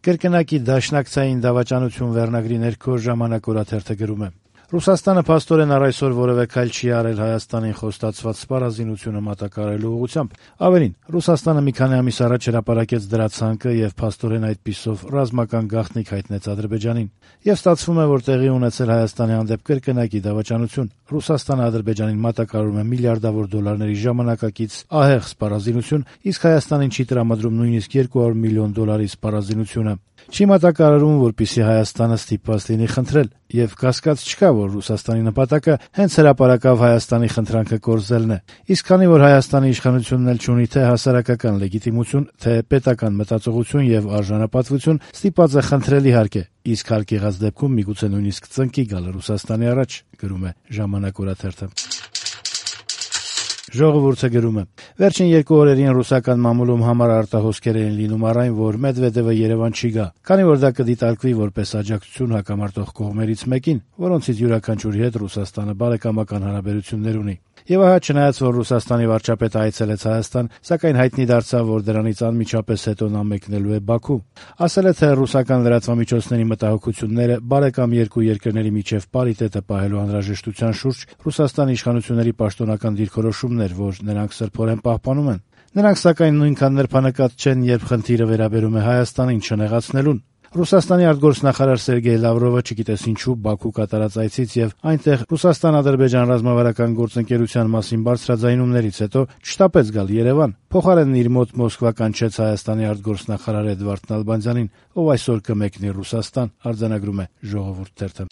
Կրկնակի դաշնակցային դավաճանություն վերնագրի ներքո ժամանակ օրաթերթը գրում է. Ռուսաստանը փաստորեն առ այսօր որևէ քայլ չի արել Հայաստանին խոստացված սպառազինությունը մատակարարելու ուղղությամբ։ Ավելին, Ռուսաստանը մի քանի ամիս առաջ հրապարակեց դրա ցանկը եւ փաստորեն այդպիսով ռազմական գաղտնիք հայտնեց Ադրբեջանին։ Եվ ստացվում է, որ տեղի ունեցել Հայաստանի հանդեպ կրկնակի դավաճանություն։ Ռուսաստանը Ադրբեջանին մատակարարում է միլիարդավոր դոլարների ժամանակակից ահեղ սպառազինություն, իսկ Հայաստանին չի տրամադրում նույնիսկ 200 միլիոն դոլարի սպառազինությունը։ Չի մատակարարում, որպեսզի Հայաստանը ստիպված լինի խնդրել, եւ կասկած չկա, որ Ռուսաստանի նպատակը հենց հրապարակավ Հայաստանի խնդրանքը կորզելն է։ Իսկ քանի որ Հայաստանի իշխանությունն էլ չունի թե հասարակական լեգիտիմություն, թե պետական մտածողություն եւ արժանապատվություն, ստիպված է խնդրել իհարկե, իսկ հարկ եղած դեպքում միգուցե նույնիսկ ծնկի գալ Ռուսաստանի առաջ, գրում է Ժամանակ օրաթերթը։ Ժողովուրդը գրում է. Վերջին 2 օրերին ռուսական մամուլում համառ արտահոսքեր էին լինում առ այն, որ Մեդվեդևը Երևան չի գա, քանի որ դա կդիտարկվի որպես աջակցություն հակամարտող կողմերից մեկին, որոնցից յուրաքանչյուրի հետ Ռուսաստանը բարեկամական հարաբերություններ ունի։ Եվ ահա չնայած որ Ռուսաստանի վարչապետը այցելեց Հայաստան, սակայն հայտնի դարձավ, որ դրանից անմիջապես հետո նա մեկնելու է Բաքու։ Ասել է, թե ռուսական լրատվամիջոցների մտահոգությունները բարեկամ երկու երկրների միջև պարիտետը պահելու անհրաժեշտության շուրջ Ռուսաստանի իշխանությունների պաշտոնական դիրքորոշումն էր, որ նրանք սրբորեն պահպանում են։ Նրանք սակայն նույնքան նրբանկատ չեն, երբ խնդիրը վերաբերում է Հայաստանին չնեղացնելուն։ Ռուսաստանի արտգործնախարար Սերգեյ Լավրովը չգիտես ինչու Բաքու կատարած այցից եւ այնտեղ Ռուսաստան-Ադրբեջան ռազմավարական գործընկերության մասին բարձրաձայնումներից հետո չշտապեց գալ Երևան։ Փոխարենն իր մոտ Մոսկվա կանչեց Հայաստանի արտգործնախարար Էդվարդ Նալբանդյանին, ով այսօր կմեկնի Ռուսաստան, արձանագրում է Ժողովուրդ թերթը։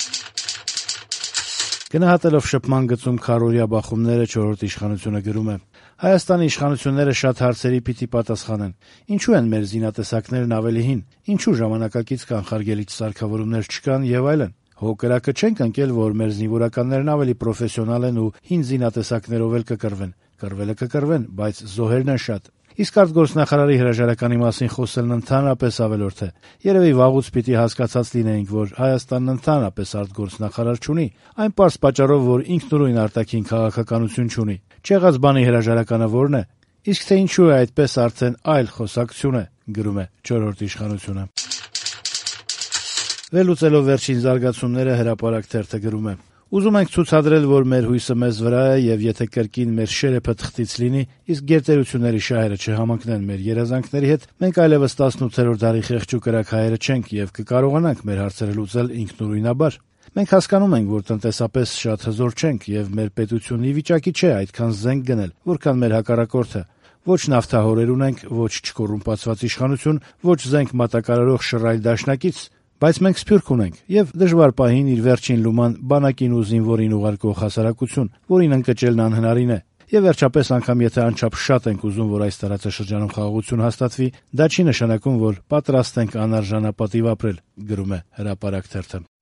Գնահատելով շփման գծում քառօրյա բախումները 4-րդ իշխանությունը գրում է. Հայաստանի իշխանությունները շատ հարցերի պիտի պատասխանեն։ Ինչու են մեր զինատեսակներն ավելի հին, ինչու ժամանակակից կանխարգելիչ սարքավորումներ չկան եւ այլն։ Հո կրակը չենք ընկել, որ մեր զինվորականներն ավելի պրոֆեսիոնալ են ու հին զինատեսակներով էլ կկռվեն։ Կռվելը կկռվեն, բայց զոհերն են շատ։ Իսկ արտգործնախարարի հրաժարականի մասին խոսելն ընդհանրապես ավելորդ է։ Երևի վաղուց պիտի հասկացած լինեինք, որ Հայաստանն ընդհանրապես արտգործնախարար չունի, այն պարզ պատճառով, որ ինքնուրույն արտաքին քաղաքականություն չունի։ Չեղած բանի հրաժարականը ո՞րն է։ Իսկ թե ինչու է այդպես, արդեն այլ խոսակցություն է, գրում է 4-րդ իշխանությունը։ Վերլուծելով վերջին զարգացումները հրապարակ թերթը գրում է. Ուզում ենք ցուցադրել, որ մեր հույսը մեզ վրա է եւ եթե կրկին մեր շերեփը թղթից լինի, իսկ գերտերությունների շահերը չհամընկնեն մեր երազանքների հետ, մենք այլևս 18-րդ դարի խեղճ ու կրակ հայերը չենք եւ կկարողանանք մեր հարցերը լուծել ինքնուրույնաբար։ Մենք հասկանում ենք, որ տնտեսապես շատ հզոր չենք եւ մեր պետությունն ի վիճակի չէ այդքան զենք գնել, որքան մեր հակառակորդը։ Ոչ նավթահորեր ունենք, ոչ չկոռումպացված իշխանություն, ոչ զենք մատակարարող շռայլ դաշնակից, բայց մենք սփյուռք ունենք եւ դժվար պահին իր վերջին լուման բանակին ու զինվորին ուղարկող հասարակություն, որին ընկճելն անհնարին է։ Եվ վերջապես անգամ եթե անչափ շատ ենք ուզում, որ այս տարածաշրջանում խաղաղություն հաստատվի, դա չի նշանակում, որ պատրաստ ենք անարժանապատիվ ապրել, գրում է հրապարակ թերթը։